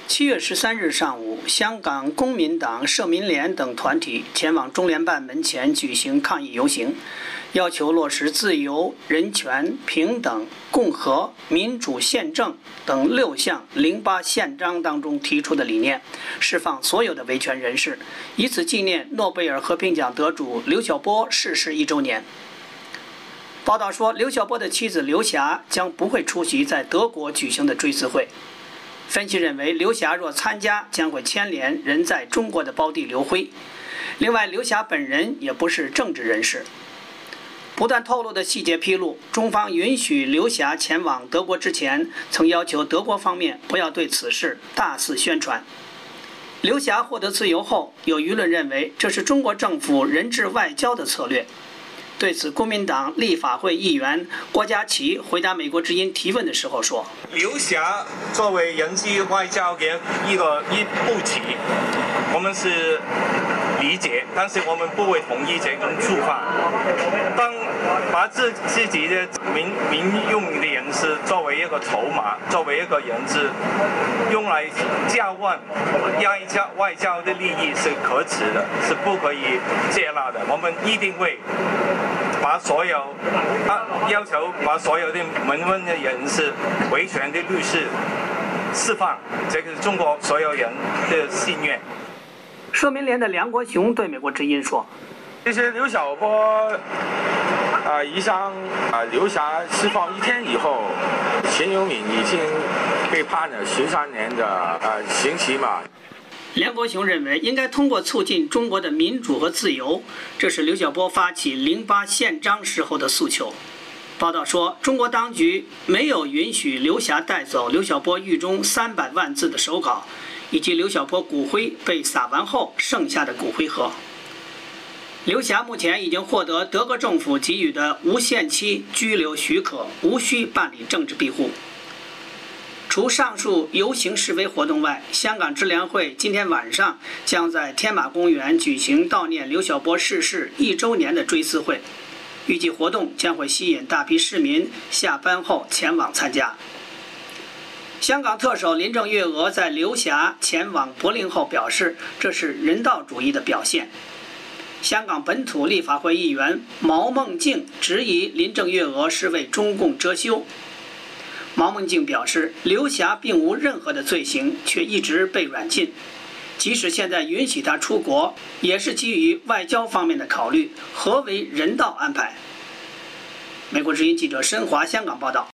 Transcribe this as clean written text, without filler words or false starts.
7月13日上午，香港公民党、社民连等团体前往中联办门前举行抗议游行，要求落实自由、人权、平等、共和、民主宪政等6项08宪章当中提出的理念，释放所有的维权人士，以此纪念诺贝尔和平奖得主刘晓波逝世1周年。报道说，刘晓波的妻子刘霞将不会出席在德国举行的追思会。分析认为，刘霞若参加，将会牵连人在中国的胞弟刘辉。另外，刘霞本人也不是政治人士。不断透露的细节披露，中方允许刘霞前往德国之前，曾要求德国方面不要对此事大肆宣传。刘霞获得自由后，有舆论认为这是中国政府人质外交的策略。对此，公民党立法会议员郭家麒回答美国之音提问的时候说：“ 刘霞作为人质外交的一步棋，我们是理解，但是我们不会同意这种做法。当把自己的民用的人士作为一个筹码，作为一个人质，用来交换外交的利益是可耻的，是不可以接纳的。我们一定会要求把所有的民运的人士、维权的律师释放，这个是中国所有人的心愿。” 社民连的梁国雄对美国之音说：“ 其实刘晓波遗孀刘霞释放1天以后，钱永敏已经被判了13年的刑期嘛。” 梁国雄认为，应该通过促进中国的民主和自由，这是刘晓波发起08宪章时候的诉求。报道说，中国当局没有允许刘霞带走刘晓波狱中300万字的手稿，以及刘晓波骨灰被撒完后剩下的骨灰盒。刘霞目前已经获得德国政府给予的无限期居留许可，无需办理政治庇护。除上述游行示威活动外，香港支联会今天晚上将在天马公园举行悼念刘晓波逝世1周年的追思会，预计活动将会吸引大批市民下班后前往参加。香港特首林郑月娥在刘霞前往柏林后表示，这是人道主义的表现。香港本土立法会议员毛孟静质疑林郑月娥是为中共遮羞。毛孟静表示，刘霞并无任何的罪行，却一直被软禁，即使现在允许她出国，也是基于外交方面的考虑。何为人道安排？美国之音记者申华香港报道。